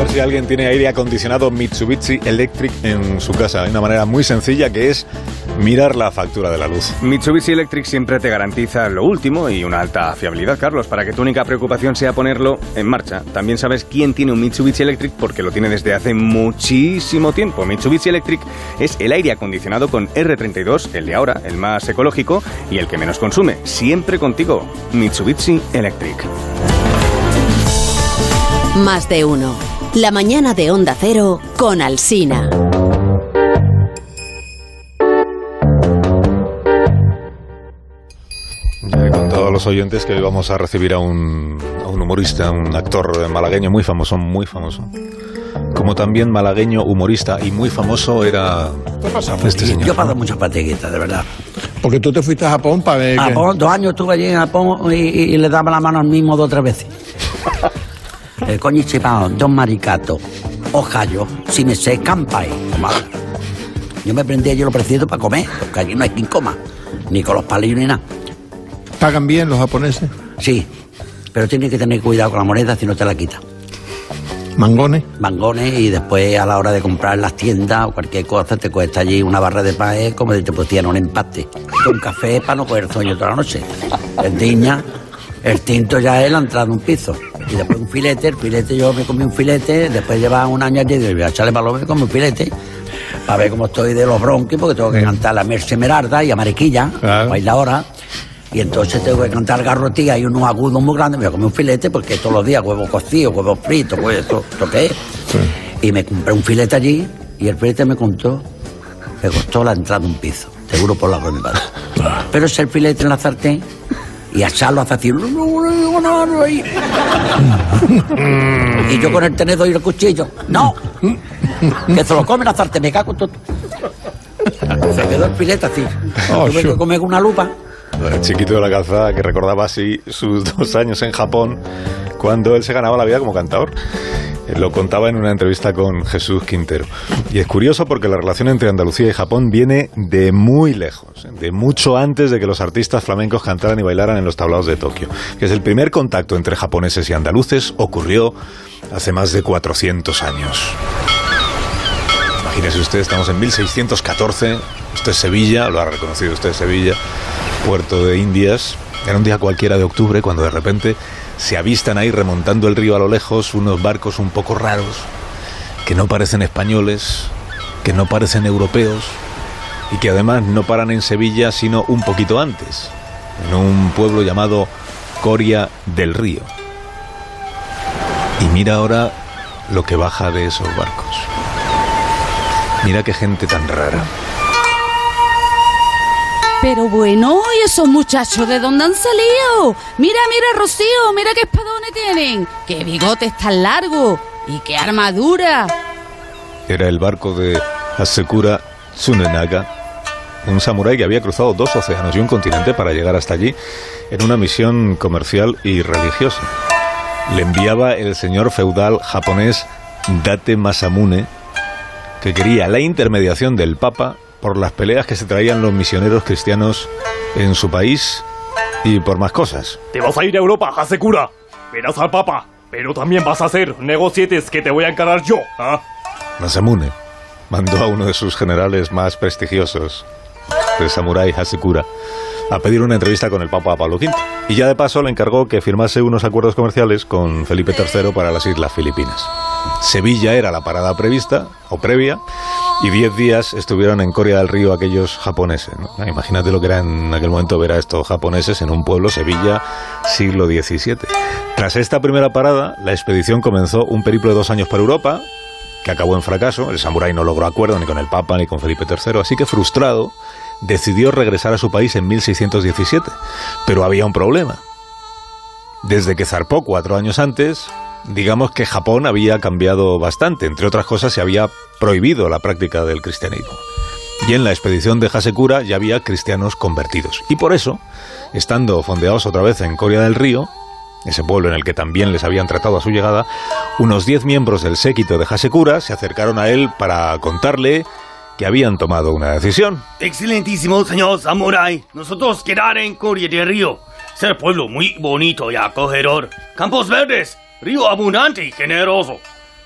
si alguien tiene aire acondicionado Mitsubishi Electric en su casa. Hay una manera muy sencilla que es mirar la factura de la luz. Mitsubishi Electric siempre te garantiza lo último y una alta fiabilidad, Carlos, para que tu única preocupación sea ponerlo en marcha. También sabes quién tiene un Mitsubishi Electric porque lo tiene desde hace muchísimo tiempo. Mitsubishi Electric es el aire acondicionado con R32, el de ahora, el más ecológico y el que menos consume. Siempre contigo, Mitsubishi Electric. Más de uno. La mañana de Onda Cero con Alsina. Ya he contado a los oyentes que hoy vamos a recibir a un humorista, un actor malagueño muy famoso, como también malagueño, humorista y muy famoso era este señor. Yo pago mucha patiguita, de verdad. Porque tú te fuiste a Japón para ver. Japón, 2 años estuve allí en Japón y le daba la mano al mismo 2 o 3 veces. El konnichiwa, don maricato, ojallo, si me se campai. Yo me prendí allí lo preciso para comer, porque allí no hay quien coma, ni con los palillos ni nada. ¿Pagan bien los japoneses? Sí, pero tienes que tener cuidado con la moneda si no te la quitas. ¿Mangones? Mangones, y después a la hora de comprar en las tiendas o cualquier cosa te cuesta allí una barra de pan, como si te pusieran un empate. Un café para no coger sueño toda la noche. El diña, el tinto ya es la entrada de un piso. Y después un filete, el filete yo me comí un filete, después lleva un año allí y voy a echarle palomo y como un filete, para ver cómo estoy de los bronquios, porque tengo que cantar la Merce Merarda y a Mariquilla, claro. Bailadora. Y entonces tengo que cantar garrotía y unos agudos muy grandes. Me voy a comer un filete porque todos los días huevos cocidos, huevos fritos, pues ¿esto qué es? Sí. Y me compré un filete allí y el filete me costó la entrada de un piso, seguro por la de mi padre. Pero es el filete en la sartén y asarlo hace así. Y yo con el tenedor y el cuchillo. ¡No! Que se lo come la sartén, me cago en todo. Se quedó el filete así. Tuve que comer con una lupa. El chiquito de la calzada que recordaba así sus 2 años en Japón cuando él se ganaba la vida como cantador. Lo contaba en una entrevista con Jesús Quintero. Y es curioso porque la relación entre Andalucía y Japón viene de muy lejos, de mucho antes de que los artistas flamencos cantaran y bailaran en los tablaos de Tokio. Que es el primer contacto entre japoneses y andaluces ocurrió hace más de 400 años. Imagínese usted, estamos en 1614, usted es Sevilla, lo ha reconocido usted, Sevilla, puerto de Indias. Era un día cualquiera de octubre cuando de repente se avistan ahí remontando el río a lo lejos unos barcos un poco raros, que no parecen españoles, que no parecen europeos y que además no paran en Sevilla sino un poquito antes, en un pueblo llamado Coria del Río. Y mira ahora lo que baja de esos barcos. Mira qué gente tan rara. Pero bueno, ¿y esos muchachos de dónde han salido? Mira, Rocío, mira qué espadones tienen, qué bigotes tan largos y qué armadura. Era el barco de Hasekura Tsunenaga, un samurái que había cruzado 2 océanos y un continente para llegar hasta allí en una misión comercial y religiosa. Le enviaba el señor feudal japonés Date Masamune, que quería la intermediación del Papa por las peleas que se traían los misioneros cristianos en su país y por más cosas. Te vas a ir a Europa, Hasekura. Verás al Papa, pero también vas a hacer negocietes que te voy a encargar yo, ¿ah? Masamune mandó a uno de sus generales más prestigiosos, el samurái Hasekura, a pedir una entrevista con el Papa Pablo V. Y ya de paso le encargó que firmase unos acuerdos comerciales con Felipe III para las Islas Filipinas. Sevilla era la parada prevista, o previa, y 10 días estuvieron en Coria del Río aquellos japoneses, ¿no? Imagínate lo que era en aquel momento ver a estos japoneses en un pueblo, Sevilla, siglo XVII. Tras esta primera parada, la expedición comenzó un periplo de 2 años por Europa, que acabó en fracaso. El samurái no logró acuerdo ni con el Papa ni con Felipe III, así que frustrado, decidió regresar a su país en 1617. Pero había un problema. Desde que zarpó 4 años antes, digamos que Japón había cambiado bastante. Entre otras cosas, se había prohibido la práctica del cristianismo. Y en la expedición de Hasekura ya había cristianos convertidos. Y por eso, estando fondeados otra vez en Coria del Río, ese pueblo en el que también les habían tratado a su llegada, unos 10 miembros del séquito de Hasekura se acercaron a él para contarle que habían tomado una decisión. Excelentísimo señor samurái, nosotros quedar en Coria del Río. Es un pueblo muy bonito y acogedor. Campos verdes, río abundante y generoso.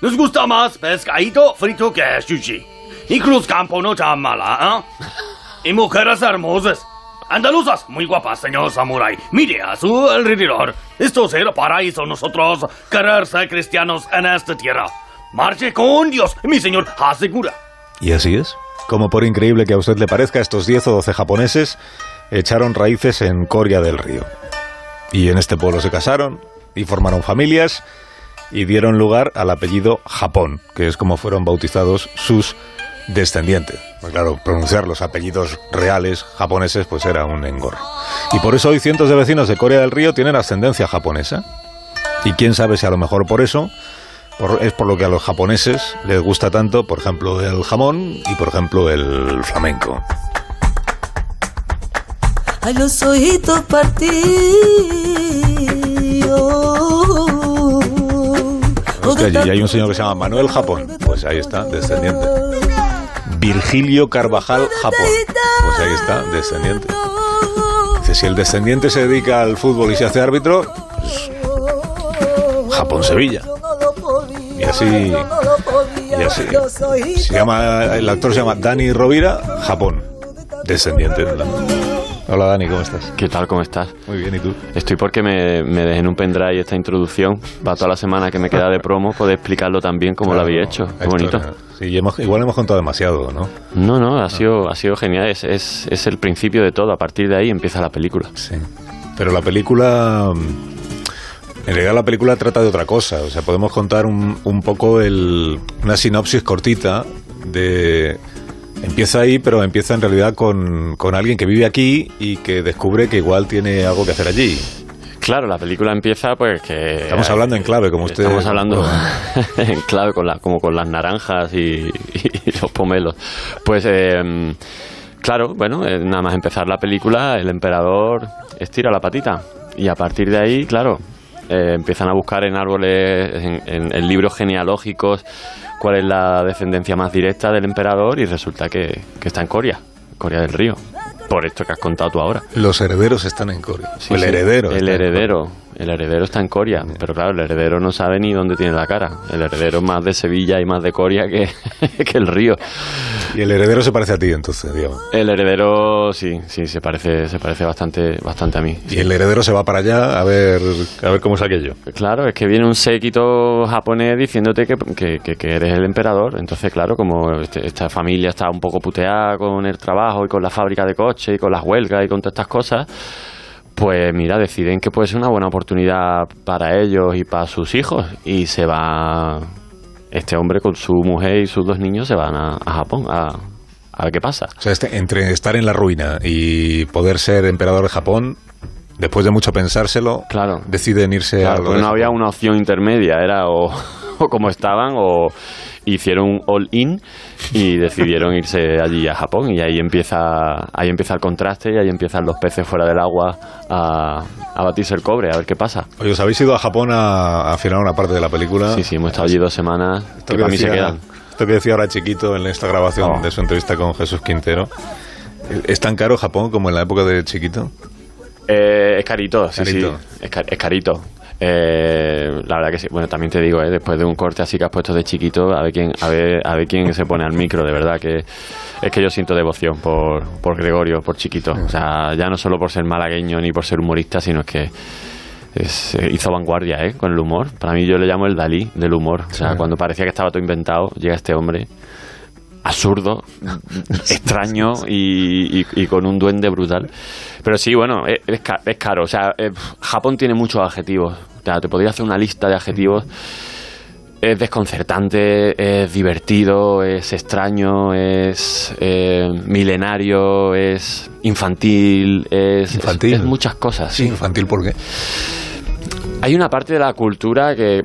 Nos gusta más pescadito frito que sushi. Y Cruzcampo no tan mala, ¿eh? Y mujeres hermosas. Andaluzas, muy guapas, señor Samurai. Mire a su alrededor. Esto es el paraíso. Nosotros querer ser cristianos en esta tierra. Marche con Dios, mi señor asegura. Y así es. Como por increíble que a usted le parezca, estos 10 o 12 japoneses echaron raíces en Coria del Río. Y en este pueblo se casaron y formaron familias y dieron lugar al apellido Japón, que es como fueron bautizados sus descendientes. Pues claro, pronunciar los apellidos reales japoneses pues era un engorro. Y por eso hoy cientos de vecinos de Coria del Río tienen ascendencia japonesa. Y quién sabe si a lo mejor por eso es por lo que a los japoneses les gusta tanto, por ejemplo, el jamón y, por ejemplo, el flamenco. Ay, los ojitos partidos. Hostia, y hay un señor que se llama Manuel Japón. Pues ahí está, descendiente. Virgilio Carvajal Japón. Pues ahí está, descendiente. Dice, si el descendiente se dedica al fútbol y se hace árbitro, pues Japón-Sevilla. Y así. El actor se llama Dani Rovira, Japón. Descendiente. Hola Dani, ¿cómo estás? ¿Qué tal? ¿Cómo estás? Muy bien, ¿y tú? Estoy porque me dejé en un pendrive esta introducción para toda la semana que me queda de promo poder explicarlo tan bien como Claro, lo había hecho. Qué bonito. Sí, igual hemos contado demasiado, ¿no? No, ha sido genial. Es el principio de todo. A partir de ahí empieza la película. Sí. Pero la película... En realidad la película trata de otra cosa. O sea, podemos contar un poco una sinopsis cortita de... Empieza ahí, pero empieza en realidad con alguien que vive aquí y que descubre que igual tiene algo que hacer allí. Claro, la película empieza pues que... Estamos hablando en clave, como usted... Estamos hablando en clave, como con las naranjas y los pomelos. Pues, claro, bueno, nada más empezar la película, el emperador estira la patita. Y a partir de ahí, claro, empiezan a buscar en árboles, en libros genealógicos, cuál es la descendencia más directa del emperador y resulta que está en Coria del Río. Por esto que has contado tú ahora. Los herederos están en Coria. Sí, el heredero. El heredero está en Coria. Pero claro, el heredero no sabe ni dónde tiene la cara. El heredero es más de Sevilla y más de Coria que el Río. Y el heredero se parece a ti, entonces, digamos. El heredero, sí, se parece bastante a mí. Y el heredero se va para allá a ver cómo es aquello. Claro, es que viene un séquito japonés diciéndote que eres el emperador. Entonces, claro, como esta familia está un poco puteada con el trabajo y con la fábrica de coches y con las huelgas y con todas estas cosas, pues mira, deciden que puede ser una buena oportunidad para ellos y para sus hijos. Y se va este hombre con su mujer y sus 2 niños, se van a Japón a ver qué pasa. O sea, entre estar en la ruina y poder ser emperador de Japón, después de mucho pensárselo, claro, deciden irse a... Pues no había una opción intermedia, era o como estaban o hicieron un all-in y decidieron irse allí a Japón. Y ahí empieza el contraste y ahí empiezan los peces fuera del agua a batirse el cobre, a ver qué pasa. Oye, ¿os habéis ido a Japón a filmar una parte de la película? Sí, hemos estado allí 2 semanas, que para mí se quedan. Esto que decía ahora Chiquito en esta grabación de su entrevista con Jesús Quintero, ¿es tan caro Japón como en la época de Chiquito? Es carito, sí, es carito. La verdad que sí. Bueno, también te digo, después de un corte así que has puesto de Chiquito, a ver quién se pone al micro. De verdad que es que yo siento devoción por Gregorio, por Chiquito. O sea, ya no solo por ser malagueño ni por ser humorista, sino es que hizo vanguardia con el humor. Para mí yo le llamo el Dalí del humor. O sea, cuando parecía que estaba todo inventado, llega este hombre absurdo, extraño y con un duende brutal. Pero sí, bueno, es caro. O sea, Japón tiene muchos adjetivos. O sea, te podría hacer una lista de adjetivos. Es desconcertante, es divertido, es extraño, es milenario, es infantil, es muchas cosas. Sí, infantil, ¿por qué? Hay una parte de la cultura que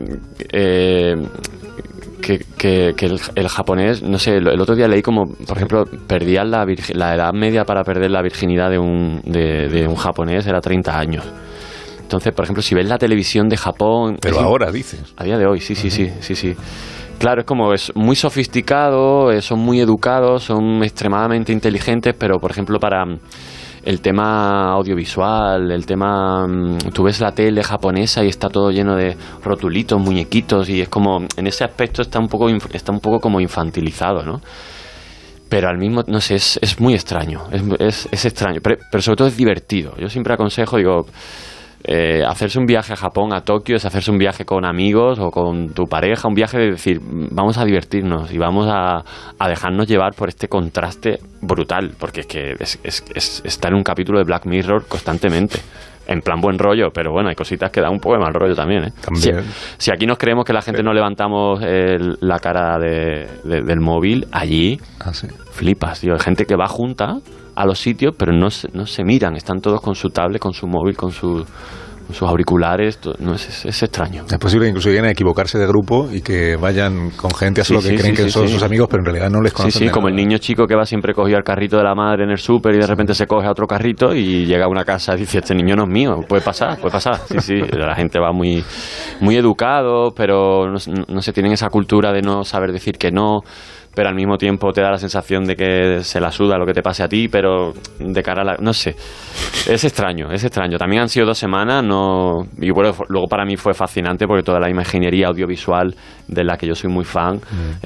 el japonés, no sé, el otro día leí como, por ejemplo, perdían la edad media para perder la virginidad de un japonés era 30 años. Entonces, por ejemplo, si ves la televisión de Japón... Pero ahora, dices. A día de hoy, sí. Claro, es como, es muy sofisticado, son muy educados, son extremadamente inteligentes, pero, por ejemplo, para el tema audiovisual, el tema... Tú ves la tele japonesa y está todo lleno de rotulitos, muñequitos, y es como... En ese aspecto está un poco como infantilizado, ¿no? Pero al mismo... No sé, es muy extraño. Es extraño, pero sobre todo es divertido. Yo siempre aconsejo, digo... hacerse un viaje a Japón, a Tokio, es hacerse un viaje con amigos o con tu pareja, un viaje de decir, vamos a divertirnos y vamos a dejarnos llevar por este contraste brutal, porque es que es estar en un capítulo de Black Mirror constantemente. En plan buen rollo, pero bueno, hay cositas que dan un poco de mal rollo también, ¿eh? También. Si aquí nos creemos que la gente no levantamos la cara del móvil, allí flipas, tío. Hay gente que va junta a los sitios, pero no se miran, están todos con su tablet, con su móvil, con sus auriculares, no es extraño. Es posible que incluso lleguen a equivocarse de grupo y que vayan con gente a solo que creen que son sus amigos, pero en realidad no les conocen. Sí, como el niño chico que va siempre cogido al carrito de la madre en el súper y de repente se coge a otro carrito y llega a una casa y dice, este niño no es mío, puede pasar. Sí, la gente va muy, muy educado, pero no se tienen esa cultura de no saber decir que no, pero al mismo tiempo te da la sensación de que se la suda lo que te pase a ti, pero de cara a la... No sé, es extraño. También han sido 2 semanas, y bueno, luego para mí fue fascinante porque toda la imaginería audiovisual de la que yo soy muy fan,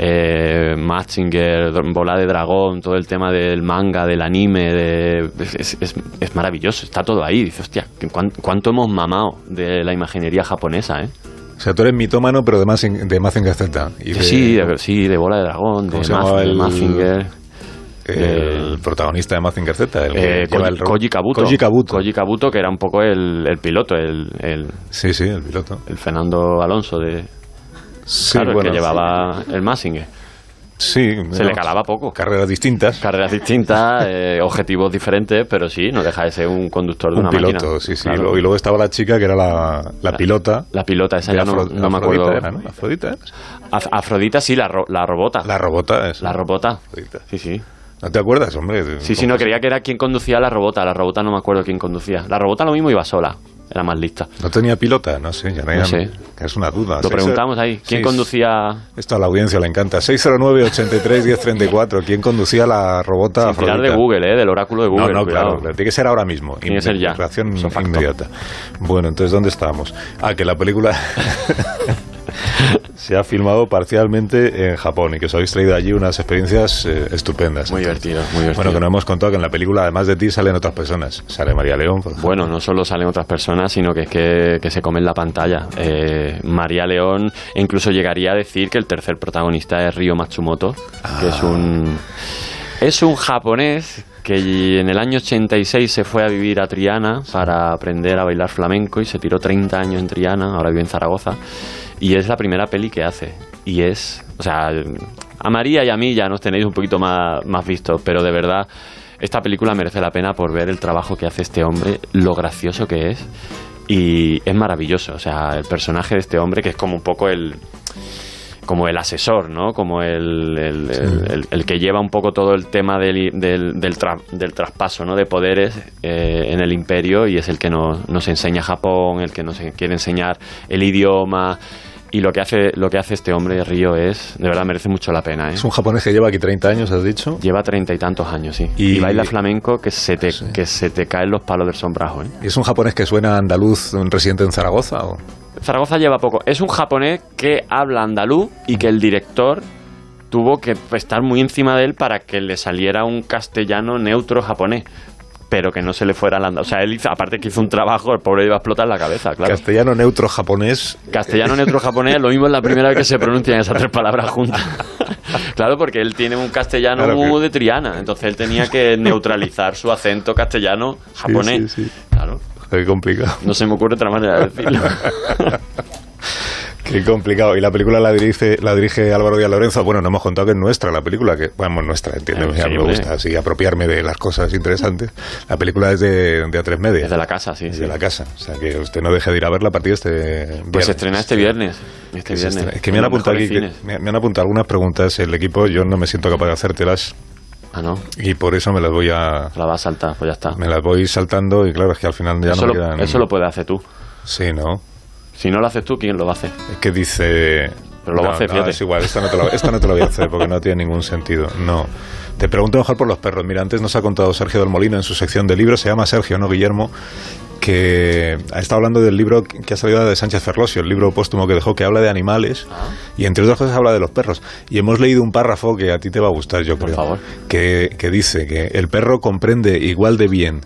Mazinger, Bola de Dragón, todo el tema del manga, del anime, es maravilloso, está todo ahí. Dices, hostia, ¿cuánto hemos mamado de la imaginería japonesa, eh? O sea, tú eres mitómano, pero de Mazinger Z. Sí, de Bola de Dragón, de Mazinger. El protagonista de Mazinger Z, Koji Kabuto, que era un poco el piloto, el piloto. El Fernando Alonso el que llevaba el Mazinger. Sí, se le calaba poco. Carreras distintas, objetivos diferentes, pero sí, no deja de ser un conductor de una piloto, máquina. Sí. Claro. Y luego estaba la chica que era la pilota. La pilota, esa ya no me acuerdo. Era, ¿no? Afrodita. Afrodita, sí, la robota. La robota, eso. La robota. Afrodita. Sí. ¿No te acuerdas, hombre? Sí, no, creía que era quien conducía la robota. La robota no me acuerdo quién conducía. La robota lo mismo iba sola. Era más lista. ¿No tenía pilota? No sé, no sé. Es una duda. Lo preguntamos ahí. ¿Quién conducía? Esto a la audiencia le encanta. 609-83-1034. ¿Quién conducía la robota? Sin tirar de Google, del oráculo de Google. No, claro. Tiene que ser ahora mismo. Tiene que ser ya. Reacción inmediata. Bueno, entonces, ¿dónde estábamos? Que la película... se ha filmado parcialmente en Japón y que os habéis traído allí unas experiencias estupendas. Muy divertido. Bueno, que nos hemos contado que en la película, además de ti, salen otras personas. Sale María León, por ejemplo. Bueno, no solo salen otras personas, sino que es que se comen la pantalla. María León incluso llegaría a decir que el tercer protagonista es Ryo Matsumoto, que es un japonés que en el año 86 se fue a vivir a Triana para aprender a bailar flamenco y se tiró 30 años en Triana, ahora vive en Zaragoza. Y es la primera peli que hace. Y o sea, a María y a mí ya nos tenéis un poquito más vistos, pero de verdad, esta película merece la pena por ver el trabajo que hace este hombre, lo gracioso que es, y es maravilloso. O sea, el personaje de este hombre, que es como un poco como el asesor, ¿no? Como el que lleva un poco todo el tema del traspaso, ¿no? De poderes en el imperio, y es el que nos enseña Japón, el que nos quiere enseñar el idioma. Y lo que hace este hombre, Ryo, de verdad merece mucho la pena, ¿eh? Es un japonés que lleva aquí 30 años, ¿has dicho? Lleva 30 y tantos años, sí. Y baila flamenco que se te caen los palos del sombrajo, ¿eh? ¿Y es un japonés que suena andaluz, residente en Zaragoza, o...? Zaragoza lleva poco. Es un japonés que habla andaluz y que el director tuvo que estar muy encima de él para que le saliera un castellano neutro japonés, pero que no se le fuera al andaluz. O sea, él aparte que hizo un trabajo, el pobre iba a explotar la cabeza, claro. Castellano neutro japonés. Castellano neutro japonés, lo mismo es la primera vez que se pronuncian esas 3 palabras juntas. Claro, porque él tiene un castellano muy de Triana, entonces él tenía que neutralizar su acento castellano japonés. Sí. Claro. Qué complicado. No se me ocurre otra manera de decirlo. Qué complicado. Y la película la dirige Álvaro Díaz Lorenzo. Bueno, no hemos contado que es nuestra la película, que bueno, nuestra, entiendo, sí, me gusta así apropiarme de las cosas interesantes. La película es de A3 Media. Es de la casa, sí. Es de la casa. O sea, que usted no deje de ir a verla a partir de este viernes. Pues se estrena este viernes. Es que me han apuntado aquí, me han apuntado algunas preguntas. El equipo, yo no me siento capaz de hacértelas. Ah, ¿no? Y por eso me las voy a... La vas a saltar, pues ya está. Me las voy saltando y claro, es que al final ya no me quedan... Eso lo puedes hacer tú. Sí, ¿no? Si no lo haces tú, ¿quién lo va a hacer? Es que dice... Pero lo voy a hacer, fíjate. Es igual, esta no te la voy a hacer porque no tiene ningún sentido. No. Te pregunto mejor por los perros. Mira, antes nos ha contado Sergio del Molino en su sección de libros, se llama Sergio, no Guillermo, que ha estado hablando del libro que ha salido de Sánchez Ferlosio, el libro póstumo que dejó, que habla de animales y entre otras cosas habla de los perros. Y hemos leído un párrafo que a ti te va a gustar, yo creo. Por favor. Que dice que el perro comprende igual de bien...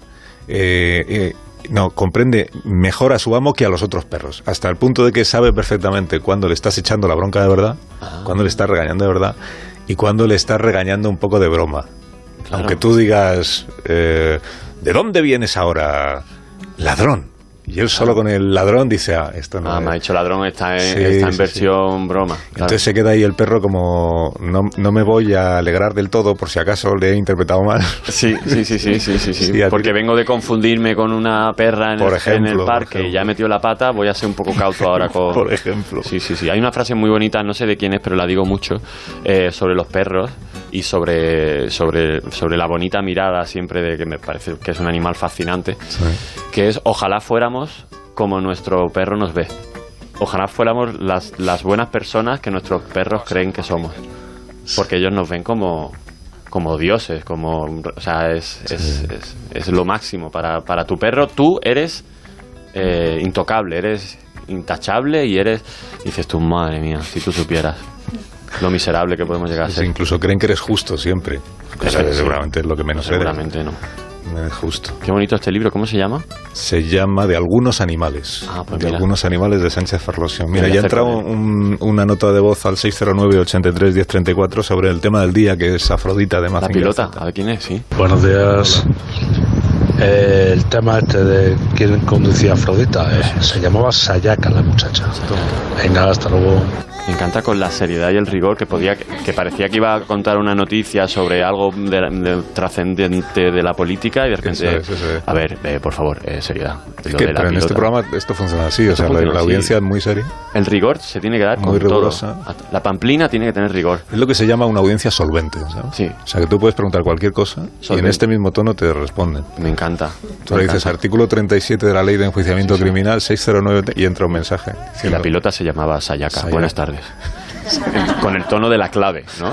comprende mejor a su amo que a los otros perros, hasta el punto de que sabe perfectamente cuándo le estás echando la bronca de verdad, cuándo le estás regañando de verdad y cuándo le estás regañando un poco de broma. Claro. Aunque tú digas, ¿de dónde vienes ahora, ladrón? Y él solo con el ladrón dice, esto no es. Me ha dicho ladrón, está en versión broma. Claro. Entonces se queda ahí el perro como, no me voy a alegrar del todo por si acaso le he interpretado mal. Sí. Porque vengo de confundirme con una perra en el parque y ya he metido la pata, voy a ser un poco cauto ahora con... Por ejemplo. Sí. Hay una frase muy bonita, no sé de quién es, pero la digo mucho, sobre los perros y sobre la bonita mirada siempre de que me parece que es un animal fascinante, que es ojalá fuéramos como nuestro perro nos ve. Ojalá fuéramos las buenas personas que nuestros perros creen que somos. Porque ellos nos ven como dioses, o sea, es lo máximo. Para tu perro, tú eres intocable, eres intachable y dices tú, madre mía, si tú supieras lo miserable que podemos llegar a ser. Incluso creen que eres justo siempre. Seguramente es lo que menos eres. Seguramente no. Es justo. Qué bonito este libro, ¿cómo se llama? Se llama De algunos animales. Pues de algunos animales de Sánchez Ferlosio. Mira, ya ha entrado una nota de voz al 609-83-1034 sobre el tema del día, que es Afrodita de Mazinger. La pilota, a ver quién es, sí. Buenos días. El tema de quién conducía a Afrodita, se llamaba Sayaka la muchacha. Venga, hasta luego. Me encanta con la seriedad y el rigor que parecía que iba a contar una noticia sobre algo de trascendente de la política y de repente... Eso es. A ver, por favor, seriedad. Pero en este programa esto funciona así, o sea, la audiencia es muy seria. El rigor se tiene que dar muy con rigurosa. Todo. La pamplina tiene que tener rigor. Es lo que se llama una audiencia solvente, ¿sabes? Sí. O sea, que tú puedes preguntar cualquier cosa y en este mismo tono te responden. Me encanta. Tú le dices artículo 37 de la Ley de Enjuiciamiento Criminal, 609, y entra un mensaje. Y la pilota se llamaba Sayaka. Buenas tardes. Con el tono de la clave, ¿no?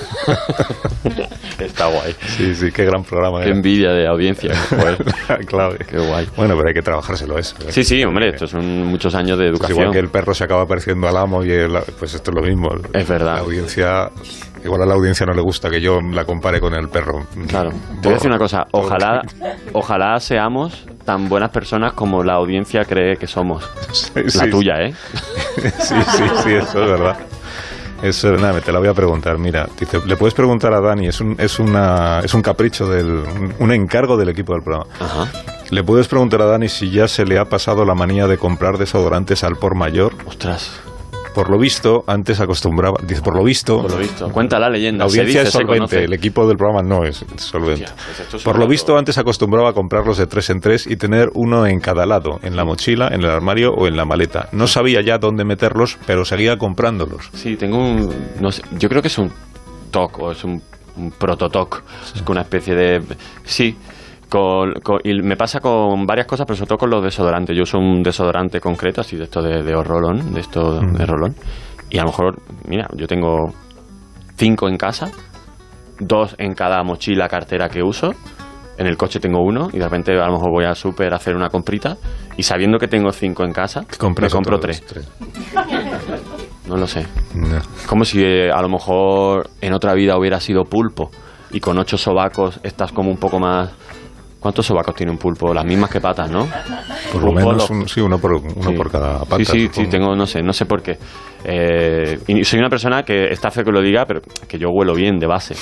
Está guay. Sí, qué gran programa. Qué envidia de audiencia. La clave. Qué guay. Bueno, pero hay que trabajárselo eso. Sí, hombre, estos son muchos años de educación. Igual que el perro se acaba pareciendo al amo pues esto es lo mismo. Es verdad. La audiencia... Igual a la audiencia no le gusta que yo la compare con el perro. Claro. Te voy a decir una cosa. Ojalá seamos tan buenas personas como la audiencia cree que somos. La tuya, ¿eh? Sí, eso es verdad. Eso, nada, te la voy a preguntar. Mira, dice, le puedes preguntar a Dani, es un capricho un encargo del equipo del programa. Ajá. Le puedes preguntar a Dani si ya se le ha pasado la manía de comprar desodorantes al por mayor. Ostras. Por lo visto, antes acostumbraba... Dice, por lo visto... Cuenta la leyenda. La audiencia es solvente, el equipo del programa no es solvente. Por lo visto, antes acostumbraba a comprarlos de 3 en 3 y tener uno en cada lado, en la mochila, en el armario o en la maleta. No sabía ya dónde meterlos, pero seguía comprándolos. Sí, tengo no sé, yo creo que es un TOC o es un prototoc. Es una especie de... Sí... y me pasa con varias cosas, pero sobre todo con los desodorantes. Yo uso un desodorante concreto, así de esto de rolón, de rolón. Y a lo mejor, mira, yo tengo 5 en casa, 2 en cada mochila, cartera que uso. En el coche tengo 1 y de repente a lo mejor voy al súper a hacer una comprita y sabiendo que tengo 5 en casa, me compro 3. No lo sé. No. Como si a lo mejor en otra vida hubiera sido pulpo y con 8 sobacos estás como un poco más... ¿Cuántos sobacos tiene un pulpo? Las mismas que patas, ¿no? Por lo menos uno por cada pata. Sí, tengo, no sé por qué. Y soy una persona que está feo que lo diga, pero que yo huelo bien de base.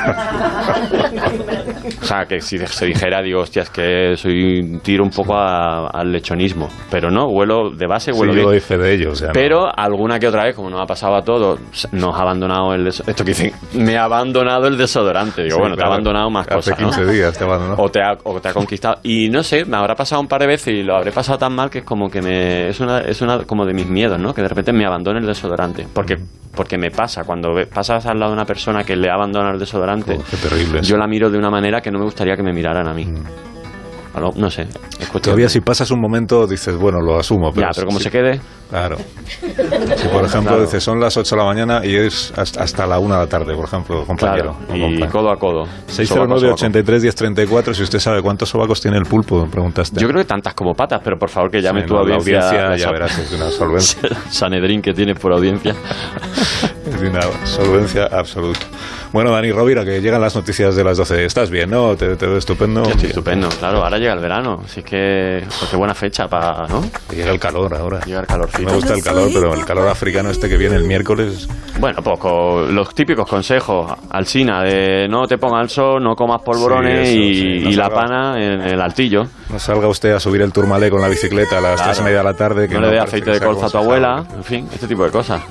O sea, que si se dijera, digo, hostia, es que tiro un poco al lechonismo. Pero no, huelo de base, huelo bien. Yo doy fe de ello, o sea, pero alguna que otra vez, como nos ha pasado a todos, nos ha abandonado esto que dicen, me ha abandonado el desodorante. Digo, bueno, te ha abandonado más cosas, ¿no? Hace 15 días te ha abandonado. O te ha conquistado. Y no sé, me habrá pasado un par de veces y lo habré pasado tan mal que es como que es una como de mis miedos, ¿no? Que de repente me abandone el desodorante. Porque me pasa, cuando pasas al lado de una persona que le ha abandonado el desodorante, qué terrible yo la miro de una manera que no me gustaría que me miraran a mí. No sé. Todavía si pasas un momento dices, bueno, lo asumo. Pero como se quede... Claro. Si por ejemplo dice son las 8 de la mañana y es hasta la 1 de la tarde, por ejemplo, compañero. Claro, y codo a codo. 609-83-1034, si usted sabe cuántos sobacos tiene el pulpo, preguntaste. Yo creo que tantas como patas, pero por favor que llame tu audiencia. La audiencia, ya verás, es una solvencia. Sanedrín que tienes por audiencia. Es de una solvencia absoluta. Bueno, Dani Rovira, que llegan las noticias de las 12. ¿Estás bien, no? ¿Te veo estupendo? Yo estoy estupendo, claro. Ahora llega el verano. Así es que, pues qué buena fecha para, ¿no? Llega el calor ahora. Llega el calorcito. Me gusta el calor, pero el calor africano este que viene el miércoles... Bueno, pues con los típicos consejos, Alsina, de no te pongas al sol, no comas polvorones y la pana en el altillo. No salga usted a subir el Tourmalet con la bicicleta a las 3:30 de la tarde. Que no le dé aceite de colza a tu abuela, en fin, este tipo de cosas.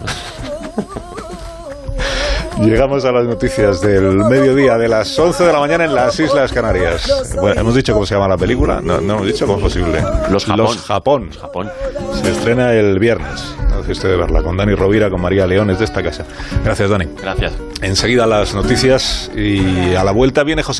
Llegamos a las noticias del mediodía de las 11 de la mañana en las Islas Canarias. Bueno, ¿hemos dicho cómo se llama la película? No hemos dicho cómo es posible. Los Japón. Se estrena el viernes. No deje usted de verla con Dani Rovira, con María Leones de esta casa. Gracias, Dani. Gracias. Enseguida las noticias y a la vuelta viene José